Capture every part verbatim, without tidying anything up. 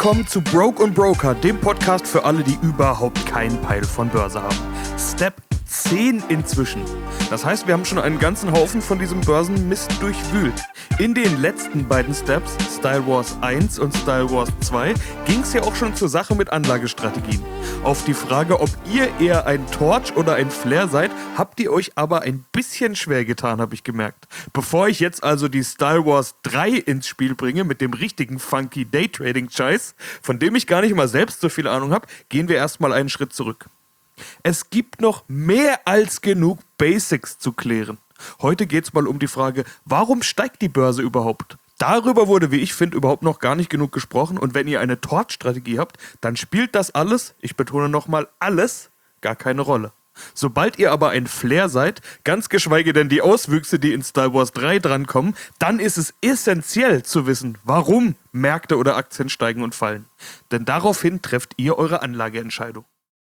willkommen zu Broke und Broker, dem Podcast für alle, die überhaupt keinen Peil von Börse haben. Step zehn inzwischen. Das heißt, wir haben schon einen ganzen Haufen von diesem Börsenmist durchwühlt. In den letzten beiden Steps, Style Wars eins und Style Wars zwei, ging es ja auch schon zur Sache mit Anlagestrategien. Auf die Frage, ob ihr eher ein Torch oder ein Flair seid, habt ihr euch aber ein bisschen schwer getan, habe ich gemerkt. Bevor ich jetzt also die Style Wars drei ins Spiel bringe mit dem richtigen funky Daytrading-Scheiß, von dem ich gar nicht mal selbst so viel Ahnung habe, gehen wir erstmal einen Schritt zurück. Es gibt noch mehr als genug Basics zu klären. Heute geht es mal um die Frage, warum steigt die Börse überhaupt? Darüber wurde, wie ich finde, überhaupt noch gar nicht genug gesprochen. Und wenn ihr eine Torch-Strategie habt, dann spielt das alles, ich betone nochmal alles, gar keine Rolle. Sobald ihr aber ein Flair seid, ganz geschweige denn die Auswüchse, die in Style Wars drei drankommen, dann ist es essentiell zu wissen, warum Märkte oder Aktien steigen und fallen. Denn daraufhin trefft ihr eure Anlageentscheidung.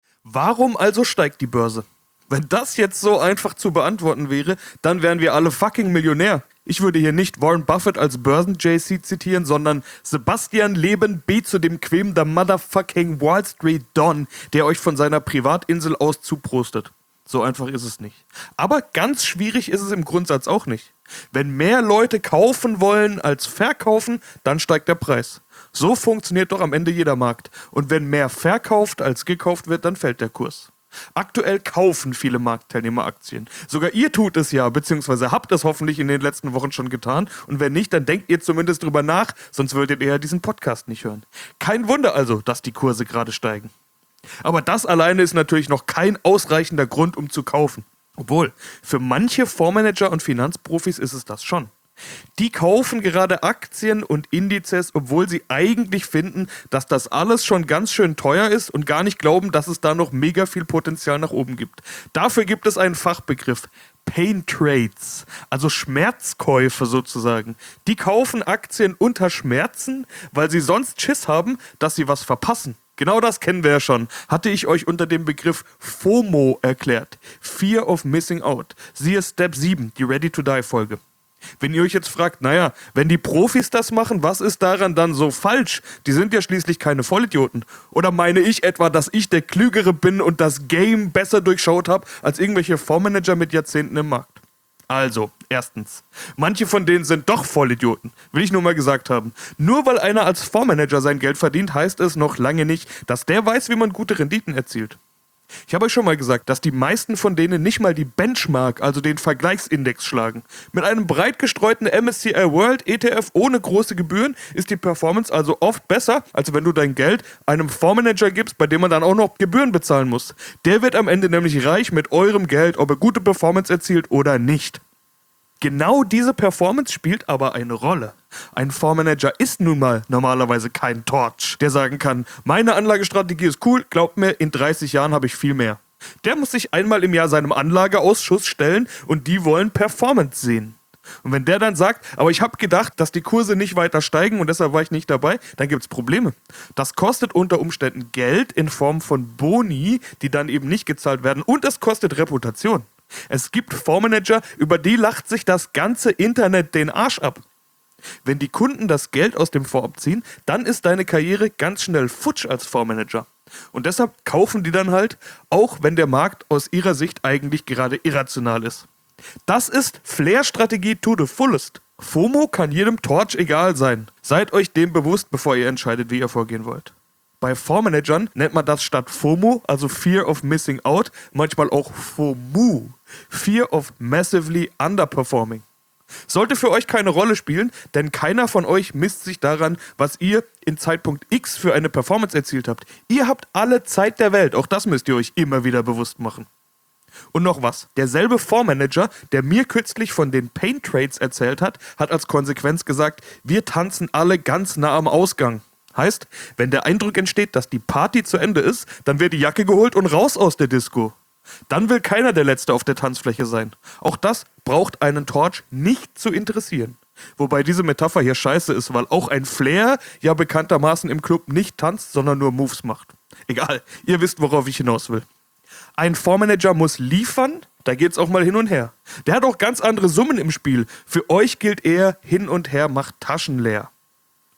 Warum also steigt die Börse? Wenn das jetzt so einfach zu beantworten wäre, dann wären wir alle fucking Millionär. Ich würde hier nicht Warren Buffett als Börsen-J C zitieren, sondern Sebastian Leben B. zu dem Quem der Motherfucking Wall Street Don, der euch von seiner Privatinsel aus zuprostet. So einfach ist es nicht. Aber ganz schwierig ist es im Grundsatz auch nicht. Wenn mehr Leute kaufen wollen als verkaufen, dann steigt der Preis. So funktioniert doch am Ende jeder Markt. Und wenn mehr verkauft als gekauft wird, dann fällt der Kurs. Aktuell kaufen viele Marktteilnehmer Aktien. Sogar ihr tut es ja, beziehungsweise habt es hoffentlich in den letzten Wochen schon getan. Und wenn nicht, dann denkt ihr zumindest drüber nach, sonst würdet ihr ja diesen Podcast nicht hören. Kein Wunder also, dass die Kurse gerade steigen. Aber das alleine ist natürlich noch kein ausreichender Grund, um zu kaufen. Obwohl, für manche Fondsmanager und Finanzprofis ist es das schon. Die kaufen gerade Aktien und Indizes, obwohl sie eigentlich finden, dass das alles schon ganz schön teuer ist und gar nicht glauben, dass es da noch mega viel Potenzial nach oben gibt. Dafür gibt es einen Fachbegriff, Pain Trades, also Schmerzkäufe sozusagen. Die kaufen Aktien unter Schmerzen, weil sie sonst Schiss haben, dass sie was verpassen. Genau das kennen wir ja schon. Hatte ich euch unter dem Begriff FOMO erklärt. Fear of Missing Out. Siehe Step sieben, die Ready-to-Die-Folge. Wenn ihr euch jetzt fragt, naja, wenn die Profis das machen, was ist daran dann so falsch? Die sind ja schließlich keine Vollidioten. Oder meine ich etwa, dass ich der Klügere bin und das Game besser durchschaut habe als irgendwelche Fondsmanager mit Jahrzehnten im Markt? Also, erstens, manche von denen sind doch Vollidioten, will ich nur mal gesagt haben. Nur weil einer als Fondsmanager sein Geld verdient, heißt es noch lange nicht, dass der weiß, wie man gute Renditen erzielt. Ich habe euch schon mal gesagt, dass die meisten von denen nicht mal die Benchmark, also den Vergleichsindex, schlagen. Mit einem breit gestreuten M S C I World E T F ohne große Gebühren ist die Performance also oft besser, als wenn du dein Geld einem Fondsmanager gibst, bei dem man dann auch noch Gebühren bezahlen muss. Der wird am Ende nämlich reich mit eurem Geld, ob er gute Performance erzielt oder nicht. Genau diese Performance spielt aber eine Rolle. Ein Fondsmanager ist nun mal normalerweise kein Torch, der sagen kann, meine Anlagestrategie ist cool, glaubt mir, in dreißig Jahren habe ich viel mehr. Der muss sich einmal im Jahr seinem Anlageausschuss stellen und die wollen Performance sehen. Und wenn der dann sagt, aber ich habe gedacht, dass die Kurse nicht weiter steigen und deshalb war ich nicht dabei, dann gibt es Probleme. Das kostet unter Umständen Geld in Form von Boni, die dann eben nicht gezahlt werden, und es kostet Reputation. Es gibt Fondsmanager, über die lacht sich das ganze Internet den Arsch ab. Wenn die Kunden das Geld aus dem Fonds abziehen, dann ist deine Karriere ganz schnell futsch als Fondsmanager. Und deshalb kaufen die dann halt, auch wenn der Markt aus ihrer Sicht eigentlich gerade irrational ist. Das ist Flair-Strategie to the fullest. FOMO kann jedem Torch egal sein. Seid euch dem bewusst, bevor ihr entscheidet, wie ihr vorgehen wollt. Bei Fondsmanagern nennt man das statt FOMO, also Fear of Missing Out, manchmal auch FOMU, Fear of Massively Underperforming. Sollte für euch keine Rolle spielen, denn keiner von euch misst sich daran, was ihr in Zeitpunkt X für eine Performance erzielt habt. Ihr habt alle Zeit der Welt, auch das müsst ihr euch immer wieder bewusst machen. Und noch was, derselbe Fondsmanager, der mir kürzlich von den Pain Trades erzählt hat, hat als Konsequenz gesagt, wir tanzen alle ganz nah am Ausgang. Heißt, wenn der Eindruck entsteht, dass die Party zu Ende ist, dann wird die Jacke geholt und raus aus der Disco. Dann will keiner der Letzte auf der Tanzfläche sein. Auch das braucht einen Torch nicht zu interessieren. Wobei diese Metapher hier scheiße ist, weil auch ein Flair ja bekanntermaßen im Club nicht tanzt, sondern nur Moves macht. Egal, ihr wisst, worauf ich hinaus will. Ein Fondsmanager muss liefern, da geht's auch mal hin und her. Der hat auch ganz andere Summen im Spiel. Für euch gilt eher, hin und her macht Taschen leer.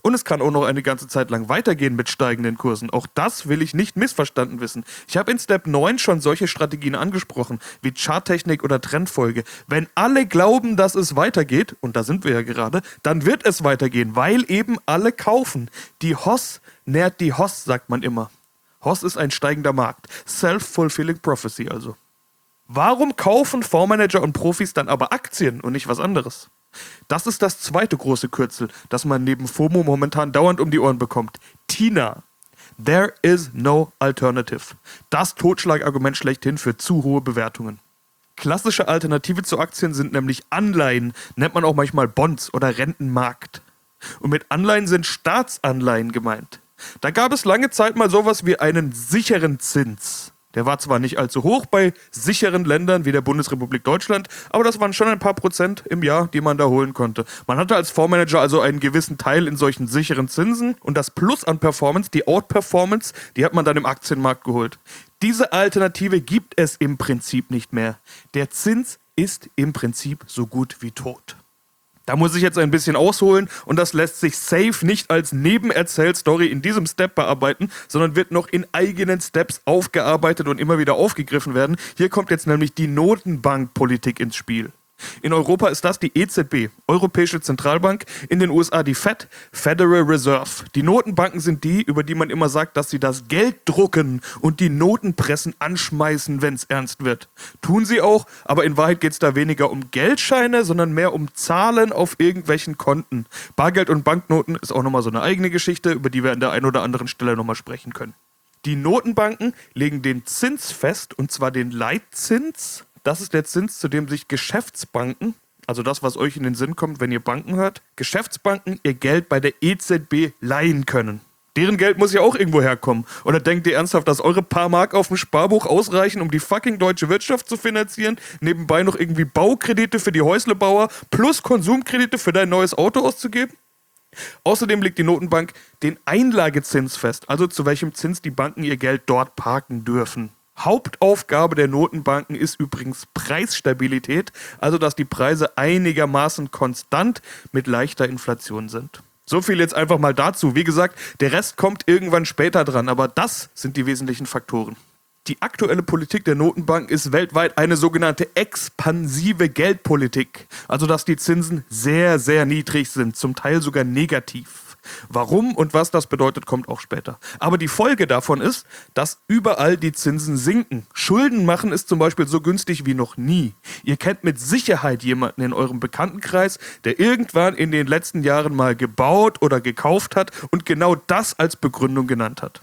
Und es kann auch noch eine ganze Zeit lang weitergehen mit steigenden Kursen. Auch das will ich nicht missverstanden wissen. Ich habe in Step neun schon solche Strategien angesprochen, wie Charttechnik oder Trendfolge. Wenn alle glauben, dass es weitergeht, und da sind wir ja gerade, dann wird es weitergehen, weil eben alle kaufen. Die Hoss nährt die Hoss, sagt man immer. Hoss ist ein steigender Markt. Self-fulfilling prophecy also. Warum kaufen Fondsmanager und Profis dann aber Aktien und nicht was anderes? Das ist das zweite große Kürzel, das man neben FOMO momentan dauernd um die Ohren bekommt. TINA. There is no alternative. Das Totschlagargument schlechthin für zu hohe Bewertungen. Klassische Alternative zu Aktien sind nämlich Anleihen, nennt man auch manchmal Bonds oder Rentenmarkt. Und mit Anleihen sind Staatsanleihen gemeint. Da gab es lange Zeit mal sowas wie einen sicheren Zins. Der war zwar nicht allzu hoch bei sicheren Ländern wie der Bundesrepublik Deutschland, aber das waren schon ein paar Prozent im Jahr, die man da holen konnte. Man hatte als Fondsmanager also einen gewissen Teil in solchen sicheren Zinsen und das Plus an Performance, die Outperformance, die hat man dann im Aktienmarkt geholt. Diese Alternative gibt es im Prinzip nicht mehr. Der Zins ist im Prinzip so gut wie tot. Da muss ich jetzt ein bisschen ausholen und das lässt sich safe nicht als Nebenerzählstory in diesem Step bearbeiten, sondern wird noch in eigenen Steps aufgearbeitet und immer wieder aufgegriffen werden. Hier kommt jetzt nämlich die Notenbankpolitik ins Spiel. In Europa ist das die E Z B, Europäische Zentralbank, in den U S A die Fed, Federal Reserve. Die Notenbanken sind die, über die man immer sagt, dass sie das Geld drucken und die Notenpressen anschmeißen, wenn es ernst wird. Tun sie auch, aber in Wahrheit geht es da weniger um Geldscheine, sondern mehr um Zahlen auf irgendwelchen Konten. Bargeld und Banknoten ist auch nochmal so eine eigene Geschichte, über die wir an der einen oder anderen Stelle nochmal sprechen können. Die Notenbanken legen den Zins fest, und zwar den Leitzins. Das ist der Zins, zu dem sich Geschäftsbanken, also das, was euch in den Sinn kommt, wenn ihr Banken hört, Geschäftsbanken ihr Geld bei der E Z B leihen können. Deren Geld muss ja auch irgendwo herkommen. Oder denkt ihr ernsthaft, dass eure paar Mark auf dem Sparbuch ausreichen, um die fucking deutsche Wirtschaft zu finanzieren, nebenbei noch irgendwie Baukredite für die Häuslebauer plus Konsumkredite für dein neues Auto auszugeben? Außerdem legt die Notenbank den Einlagezins fest, also zu welchem Zins die Banken ihr Geld dort parken dürfen. Hauptaufgabe der Notenbanken ist übrigens Preisstabilität, also dass die Preise einigermaßen konstant mit leichter Inflation sind. So viel jetzt einfach mal dazu. Wie gesagt, der Rest kommt irgendwann später dran, aber das sind die wesentlichen Faktoren. Die aktuelle Politik der Notenbank ist weltweit eine sogenannte expansive Geldpolitik, also dass die Zinsen sehr, sehr niedrig sind, zum Teil sogar negativ. Warum und was das bedeutet, kommt auch später. Aber die Folge davon ist, dass überall die Zinsen sinken. Schulden machen ist zum Beispiel so günstig wie noch nie. Ihr kennt mit Sicherheit jemanden in eurem Bekanntenkreis, der irgendwann in den letzten Jahren mal gebaut oder gekauft hat und genau das als Begründung genannt hat.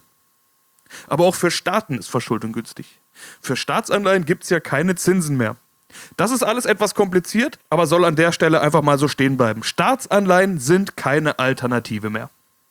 Aber auch für Staaten ist Verschuldung günstig. Für Staatsanleihen gibt es ja keine Zinsen mehr. Das ist alles etwas kompliziert, aber soll an der Stelle einfach mal so stehen bleiben. Staatsanleihen sind keine Alternative mehr.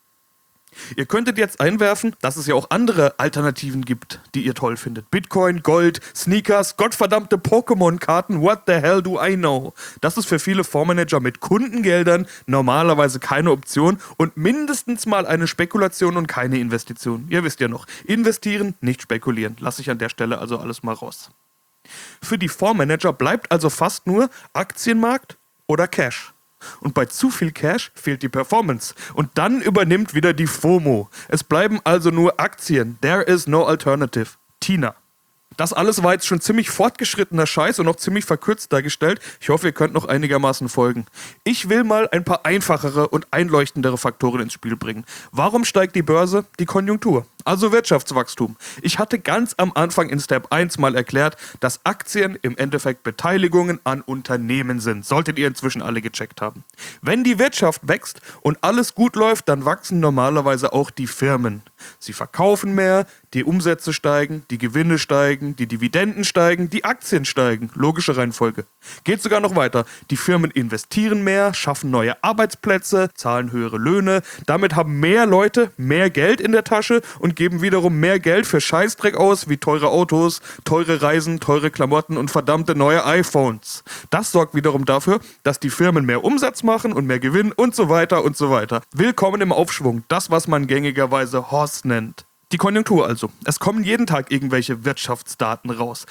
Ihr könntet jetzt einwerfen, dass es ja auch andere Alternativen gibt, die ihr toll findet. Bitcoin, Gold, Sneakers, gottverdammte Pokémon-Karten, what the hell do I know? Das ist für viele Fondsmanager mit Kundengeldern normalerweise keine Option und mindestens mal eine Spekulation und keine Investition. Ihr wisst ja noch, investieren, nicht spekulieren. Lasse ich an der Stelle also alles mal raus. Für die Fondsmanager bleibt also fast nur Aktienmarkt oder Cash. Und bei zu viel Cash fehlt die Performance. Und dann übernimmt wieder die FOMO. Es bleiben also nur Aktien. There is no alternative. TINA. Das alles war jetzt schon ziemlich fortgeschrittener Scheiß und noch ziemlich verkürzt dargestellt. Ich hoffe, ihr könnt noch einigermaßen folgen. Ich will mal ein paar einfachere und einleuchtendere Faktoren ins Spiel bringen. Warum steigt die Börse? Die Konjunktur. Also Wirtschaftswachstum. Ich hatte ganz am Anfang in Step eins mal erklärt, dass Aktien im Endeffekt Beteiligungen an Unternehmen sind. Solltet ihr inzwischen alle gecheckt haben. Wenn die Wirtschaft wächst und alles gut läuft, dann wachsen normalerweise auch die Firmen. Sie verkaufen mehr, die Umsätze steigen, die Gewinne steigen, die Dividenden steigen, die Aktien steigen. Logische Reihenfolge. Geht sogar noch weiter. Die Firmen investieren mehr, schaffen neue Arbeitsplätze, zahlen höhere Löhne. Damit haben mehr Leute mehr Geld in der Tasche und geben wiederum mehr Geld für Scheißdreck aus, wie teure Autos, teure Reisen, teure Klamotten und verdammte neue iPhones. Das sorgt wiederum dafür, dass die Firmen mehr Umsatz machen und mehr Gewinn und so weiter und so weiter. Willkommen im Aufschwung. Das, was man gängigerweise Horst nennt. Die Konjunktur also. Es kommen jeden Tag irgendwelche Wirtschaftsdaten raus.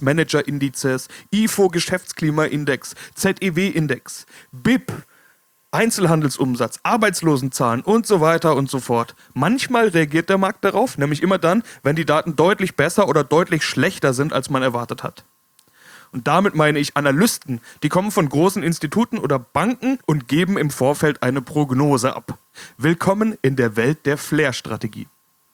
Einkaufsmanager-Indizes, I F O-Geschäftsklimaindex, Z E W-Index, B I P, Einzelhandelsumsatz, Arbeitslosenzahlen und so weiter und so fort. Manchmal reagiert der Markt darauf, nämlich immer dann, wenn die Daten deutlich besser oder deutlich schlechter sind, als man erwartet hat. Und damit meine ich Analysten, die kommen von großen Instituten oder Banken und geben im Vorfeld eine Prognose ab. Willkommen in der Welt der Flair-Strategie.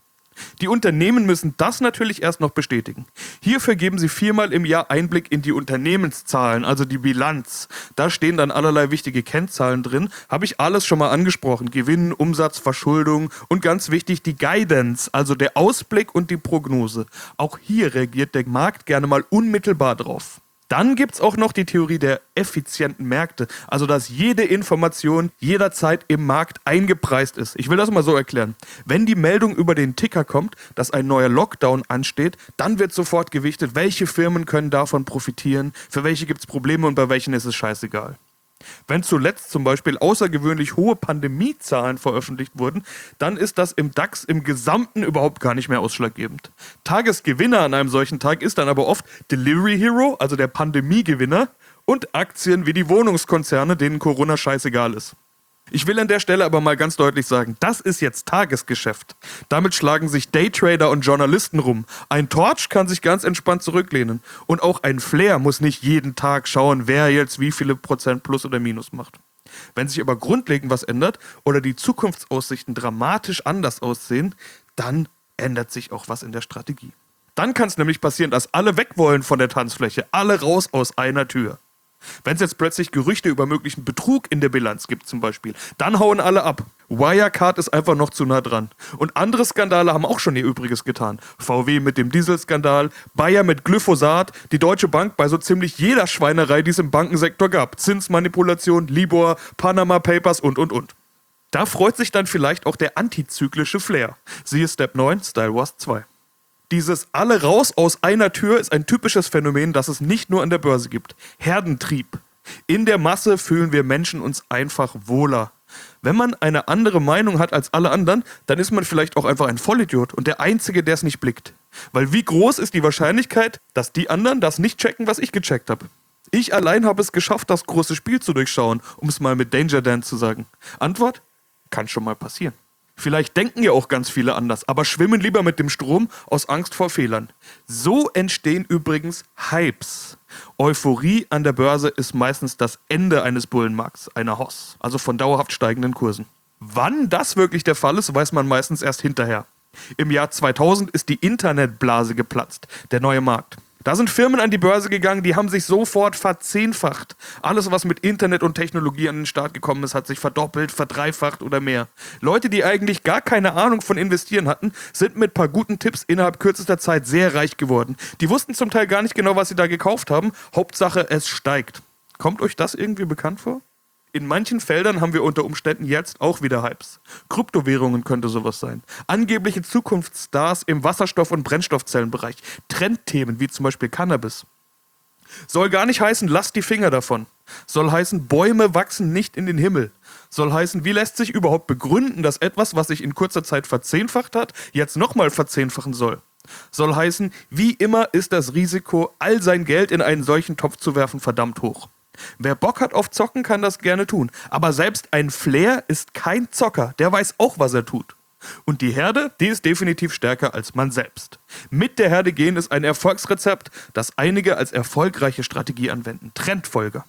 Die Unternehmen müssen das natürlich erst noch bestätigen. Hierfür geben sie viermal im Jahr Einblick in die Unternehmenszahlen, also die Bilanz. Da stehen dann allerlei wichtige Kennzahlen drin. Habe ich alles schon mal angesprochen. Gewinn, Umsatz, Verschuldung und ganz wichtig die Guidance, also der Ausblick und die Prognose. Auch hier reagiert der Markt gerne mal unmittelbar drauf. Dann gibt es auch noch die Theorie der effizienten Märkte, also dass jede Information jederzeit im Markt eingepreist ist. Ich will das mal so erklären. Wenn die Meldung über den Ticker kommt, dass ein neuer Lockdown ansteht, dann wird sofort gewichtet, welche Firmen können davon profitieren, für welche gibt es Probleme und bei welchen ist es scheißegal. Wenn zuletzt zum Beispiel außergewöhnlich hohe Pandemiezahlen veröffentlicht wurden, dann ist das im DAX im Gesamten überhaupt gar nicht mehr ausschlaggebend. Tagesgewinner an einem solchen Tag ist dann aber oft Delivery Hero, also der Pandemiegewinner, und Aktien wie die Wohnungskonzerne, denen Corona scheißegal ist. Ich will an der Stelle aber mal ganz deutlich sagen, das ist jetzt Tagesgeschäft. Damit schlagen sich Daytrader und Journalisten rum. Ein Torch kann sich ganz entspannt zurücklehnen. Und auch ein Flair muss nicht jeden Tag schauen, wer jetzt wie viele Prozent Plus oder Minus macht. Wenn sich aber grundlegend was ändert oder die Zukunftsaussichten dramatisch anders aussehen, dann ändert sich auch was in der Strategie. Dann kann es nämlich passieren, dass alle weg wollen von der Tanzfläche, alle raus aus einer Tür. Wenn es jetzt plötzlich Gerüchte über möglichen Betrug in der Bilanz gibt zum Beispiel, dann hauen alle ab. Wirecard ist einfach noch zu nah dran. Und andere Skandale haben auch schon ihr Übriges getan. V W mit dem Dieselskandal, Bayer mit Glyphosat, die Deutsche Bank bei so ziemlich jeder Schweinerei, die es im Bankensektor gab. Zinsmanipulation, Libor, Panama Papers und und und. Da freut sich dann vielleicht auch der antizyklische Flair. Siehe Step neun, Style Wars zwei. Dieses alle raus aus einer Tür ist ein typisches Phänomen, das es nicht nur an der Börse gibt. Herdentrieb. In der Masse fühlen wir Menschen uns einfach wohler. Wenn man eine andere Meinung hat als alle anderen, dann ist man vielleicht auch einfach ein Vollidiot und der Einzige, der es nicht blickt. Weil wie groß ist die Wahrscheinlichkeit, dass die anderen das nicht checken, was ich gecheckt habe? Ich allein habe es geschafft, das große Spiel zu durchschauen, um es mal mit Danger Dan zu sagen. Antwort? Kann schon mal passieren. Vielleicht denken ja auch ganz viele anders, aber schwimmen lieber mit dem Strom aus Angst vor Fehlern. So entstehen übrigens Hypes. Euphorie an der Börse ist meistens das Ende eines Bullenmarkts, einer Hoss, also von dauerhaft steigenden Kursen. Wann das wirklich der Fall ist, weiß man meistens erst hinterher. Im Jahr zweitausend ist die Internetblase geplatzt, der neue Markt. Da sind Firmen an die Börse gegangen, die haben sich sofort verzehnfacht. Alles, was mit Internet und Technologie an den Start gekommen ist, hat sich verdoppelt, verdreifacht oder mehr. Leute, die eigentlich gar keine Ahnung von Investieren hatten, sind mit ein paar guten Tipps innerhalb kürzester Zeit sehr reich geworden. Die wussten zum Teil gar nicht genau, was sie da gekauft haben. Hauptsache, es steigt. Kommt euch das irgendwie bekannt vor? In manchen Feldern haben wir unter Umständen jetzt auch wieder Hypes. Kryptowährungen könnte sowas sein. Angebliche Zukunftsstars im Wasserstoff- und Brennstoffzellenbereich. Trendthemen wie zum Beispiel Cannabis. Soll gar nicht heißen, lasst die Finger davon. Soll heißen, Bäume wachsen nicht in den Himmel. Soll heißen, wie lässt sich überhaupt begründen, dass etwas, was sich in kurzer Zeit verzehnfacht hat, jetzt nochmal verzehnfachen soll. Soll heißen, wie immer ist das Risiko, all sein Geld in einen solchen Topf zu werfen, verdammt hoch. Wer Bock hat auf Zocken, kann das gerne tun. Aber selbst ein Flair ist kein Zocker. Der weiß auch, was er tut. Und die Herde, die ist definitiv stärker als man selbst. Mit der Herde gehen ist ein Erfolgsrezept, das einige als erfolgreiche Strategie anwenden. Trendfolger.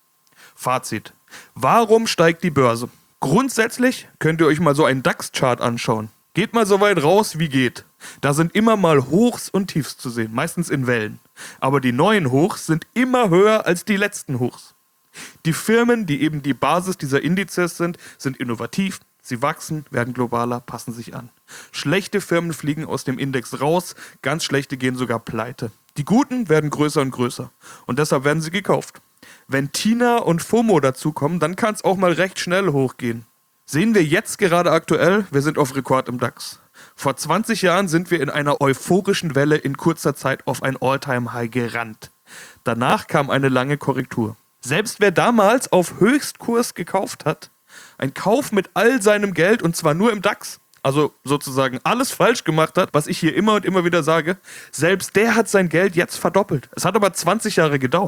Fazit. Warum steigt die Börse? Grundsätzlich könnt ihr euch mal so einen DAX-Chart anschauen. Geht mal so weit raus, wie geht. Da sind immer mal Hochs und Tiefs zu sehen, meistens in Wellen. Aber die neuen Hochs sind immer höher als die letzten Hochs. Die Firmen, die eben die Basis dieser Indizes sind, sind innovativ, sie wachsen, werden globaler, passen sich an. Schlechte Firmen fliegen aus dem Index raus, ganz schlechte gehen sogar pleite. Die guten werden größer und größer und deshalb werden sie gekauft. Wenn Tina und FOMO dazukommen, dann kann es auch mal recht schnell hochgehen. Sehen wir jetzt gerade aktuell, wir sind auf Rekord im DAX. Vor zwanzig Jahren sind wir in einer euphorischen Welle in kurzer Zeit auf ein All-Time-High gerannt. Danach kam eine lange Korrektur. Selbst wer damals auf Höchstkurs gekauft hat, ein Kauf mit all seinem Geld und zwar nur im DAX, also sozusagen alles falsch gemacht hat, was ich hier immer und immer wieder sage, selbst der hat sein Geld jetzt verdoppelt. Es hat aber zwanzig Jahre gedauert.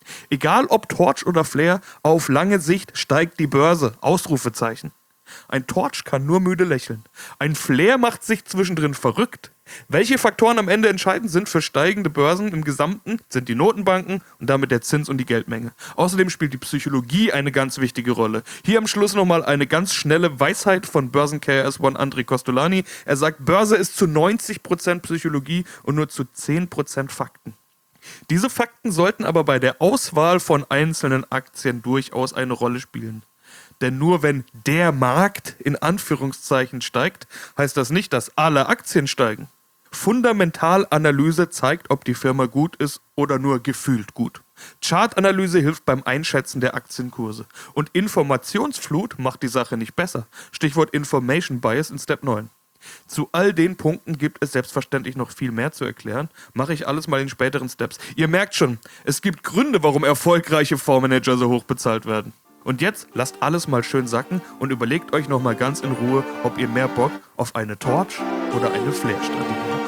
Egal ob Torch oder Flare, auf lange Sicht steigt die Börse. Ausrufezeichen. Ein Torch kann nur müde lächeln. Ein Flare macht sich zwischendrin verrückt. Welche Faktoren am Ende entscheidend sind für steigende Börsen im Gesamten, sind die Notenbanken und damit der Zins und die Geldmenge. Außerdem spielt die Psychologie eine ganz wichtige Rolle. Hier am Schluss nochmal eine ganz schnelle Weisheit von Börsen-K R S One André Kostolany. Er sagt, Börse ist zu neunzig Prozent Psychologie und nur zu zehn Prozent Fakten. Diese Fakten sollten aber bei der Auswahl von einzelnen Aktien durchaus eine Rolle spielen. Denn nur wenn der Markt in Anführungszeichen steigt, heißt das nicht, dass alle Aktien steigen. Fundamentalanalyse zeigt, ob die Firma gut ist oder nur gefühlt gut. Chartanalyse hilft beim Einschätzen der Aktienkurse. Und Informationsflut macht die Sache nicht besser. Stichwort Information Bias in Step neun. Zu all den Punkten gibt es selbstverständlich noch viel mehr zu erklären. Mache ich alles mal in späteren Steps. Ihr merkt schon, es gibt Gründe, warum erfolgreiche Fondsmanager so hoch bezahlt werden. Und jetzt lasst alles mal schön sacken und überlegt euch nochmal ganz in Ruhe, ob ihr mehr Bock auf eine Torch oder eine Flare-Strategie habt.